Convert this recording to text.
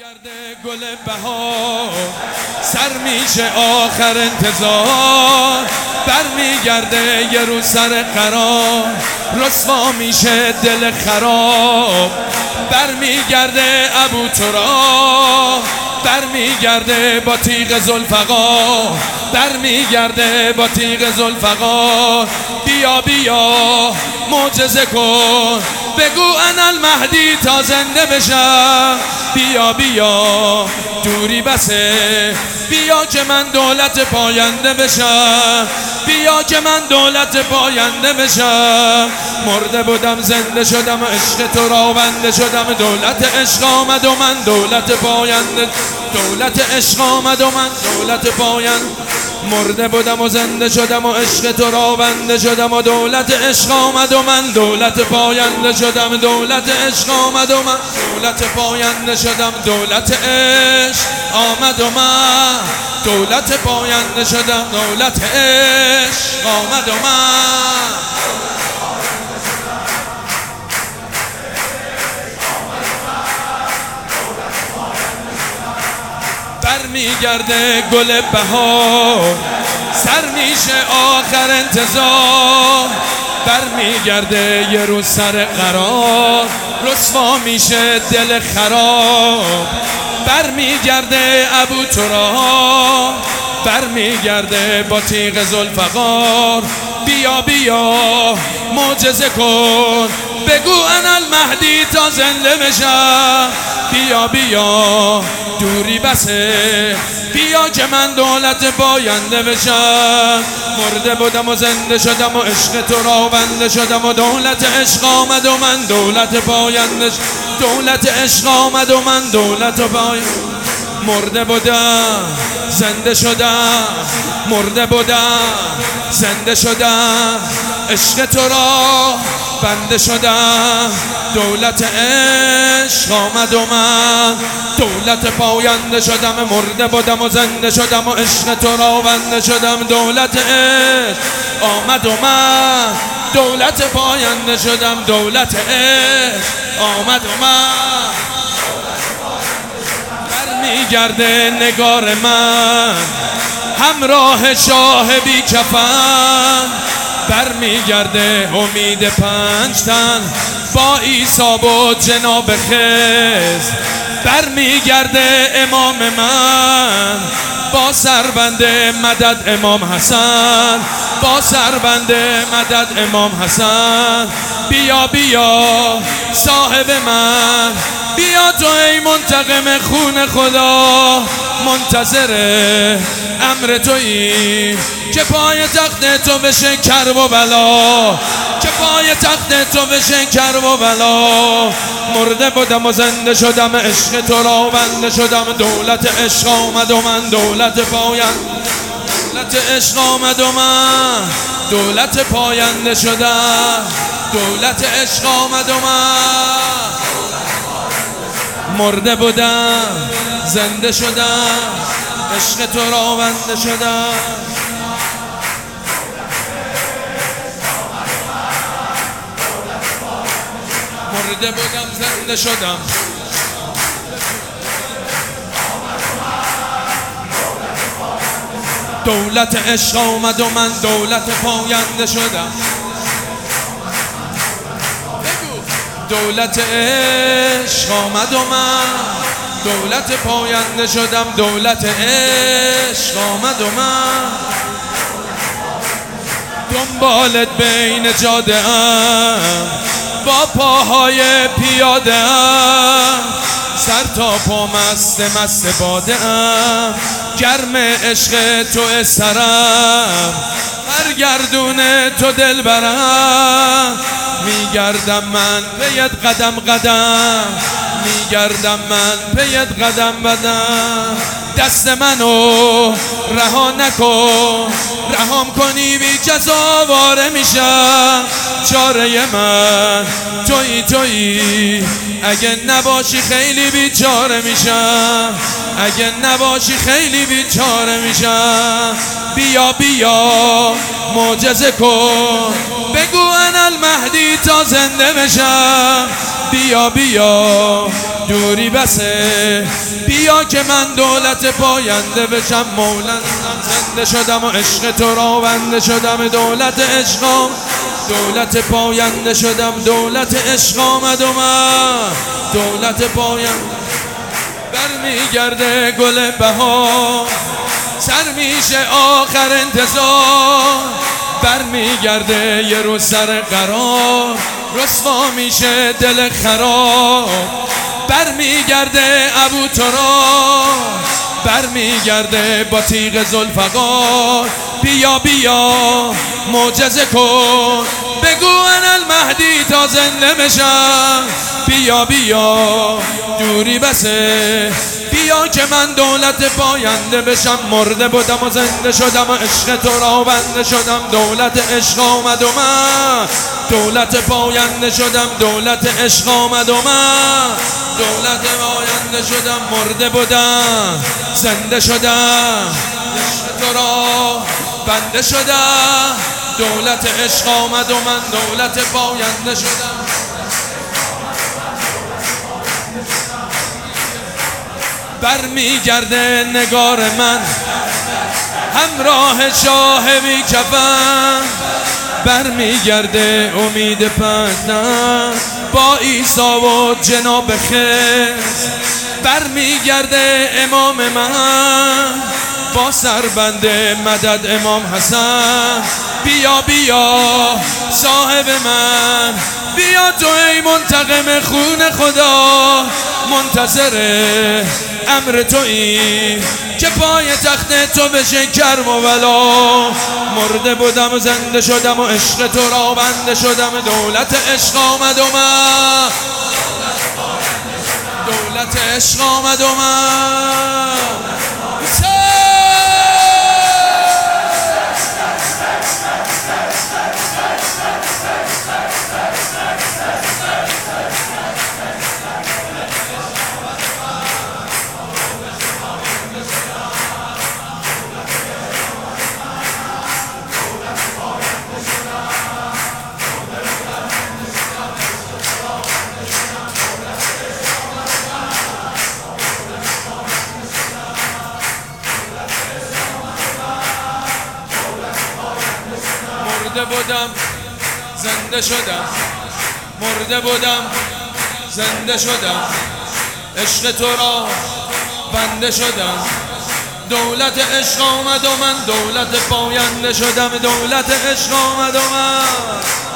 برمیگرده گل بهار، سر میشه آخر انتظار. برمیگرده یه روز سر قرار، رسوا میشه دل خراب. برمیگرده ابو تراب، برمیگرده با تیغ ذوالفقار، برمیگرده با تیغ ذوالفقار. بیا بیا معجزه کن، بگو انا المهدی تا زنده بشم. بیا بیا دوری بسه، بیا که من دولت پاینده بشم. بیا که من دولت پاینده بشم. مرده بودم زنده شدم، عشق تو را بنده شدم. دولت عشق آمد و من دولت پاینده، دولت عشق آمد و من دولت پاینده. مرده بودم و زنده شدم و عشق تو را بنده شدم و دولت عشق آمد و من دولت پاینده شدم. دولت عشق آمد و من دولت پاینده شدم. دولت عشق آمد و من دولت پاینده شدم. دولت عشق آمد و من برمیگرده گل بهار، سر میشه آخر انتظار. برمیگرده یه روز سر قرار، رسوا میشه دل خراب. برمیگرده ابو تراب، برمیگرده با تیغ ذوالفقار. بیا بیا معجزه کن، بگو انا المهدی تا زنده بشم. بیا بیا دوری بسه، بیا که من دولت پاینده بشم. مرده بودم و زنده شدم و عشق تو را بنده شدم و دولت عشق آمد و من دولت پاینده شدم. دولت عشق آمد و من دولت پاینده. مرده بودم زنده شدم، مرده بودم زنده شدم. عشق تو را بنده شدم. دولت عشق آمد و من دولت پاینده شدم. مرده بودم و زنده شدم و عشق تو را بنده شدم. دولت عشق آمد و من دولت پاینده شدم. دولت عشق آمد و من برمیگرده نگار من، همراه شاه بی کفن. برمیگرده امید پنج تن با عیسی و جناب خضر. برمیگرده امام من با سربند مدد امام حسن، با سربند مدد امام حسن. بیا بیا صاحب من، بیا تو ای منتقم خون خدا. منتظر امر تویی که پای تخت تو بشه کرب و بلا، که پای تخت تو بشه کرب و بلا. مرده بودم و زنده شدم، عشق تو را بنده شدم. دولت عشق آمد و من دولت پاینده، دولت عشق آمد و من دولت پاینده شدم. دولت عشق آمد و من مرده بودم زنده شدم، عشق تو را بنده شدم. مرده بودم زنده شدم. دولت عشق آمد و من دولت پاینده شدم. دولت عشق آمد و من دولت پاینده شدم. دولت عشق آمد و من دنبالت بین جاده ام، با پاهای پیاده ام. سر تا پا مست مست باده ام، گرم عشق تو سرم. هر گردون تو دل برم، میگردم من پیت قدم قدم. میگردم من پیت قدم قدم. دست منو رها نکن، رهام کنی بی جزا واره میشم. چاره من تویی تویی، اگه نباشی خیلی بیچاره میشم. اگه نباشی خیلی بیچاره میشم. بیا بیا معجزه کن، بگو انا المهدی تا زنده بشم. بیا بیا دوری بسه، بیا که من دولت پاینده بشم. مولا زنده شدم و عشق تو را بنده شدم، دولت عشقم دولت پاینده شدم، دولت عشق آمد و من دولت پاینده. برمیگرده گل بهار، سر میشه آخر انتظار، برمیگرده یه روز سر قرار، رسوا میشه دل خراب. برمیگرده ابو تراب، برمیگرده با تیغ ذوالفقار. بیا بیا معجزه کن، بگو انا المهدی تا زنده بشم. بیا بیا دوری بسه، بیا که من دولت پاینده بشم. مرده بودم و زنده شدم و عشق تو را بنده شدم، دولت عشق آمد و من دولت پاینده شدم، دولت عشق آمد و من دولت پاینده شدم. مرده بودم زنده شدم، عشق تو را بنده شدم، دولت عشق آمد و من دولت پاینده شدم. برمیگرده نگار من همراه شاه بی کفن، برمیگرده امید پنجم با عیسی و جناب خضر. برمیگرده امام من با سربند مدد امام حسن. بیا بیا صاحب من، بیا تو ای منتقم خون خدا، منتظر امر تویی که پای تخت تو بشه کرم و بلا. مرده بودم و زنده شدم و عشق تو را بنده شدم، دولت عشق آمد و من دولت عشق آمد و من. مرده بودم زنده شدم، مرده بودم زنده شدم، عشق تو را بنده شدم، دولت عشق آمد و من دولت پاینده شدم، دولت عشق آمد و من